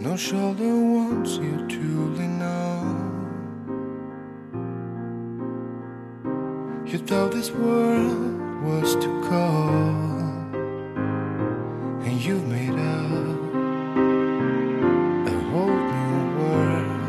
No shoulder wants you truly know. You thought this world was too cold, and you've made up a whole new world.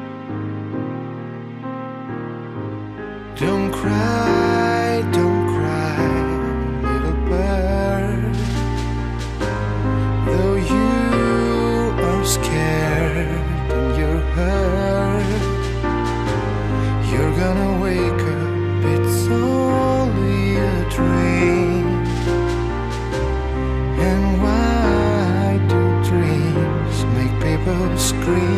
Don't cry, don't cry, little bird. Though you are scared and you're hurt, you're gonna wake up, it's only a dream. And why do dreams make people scream?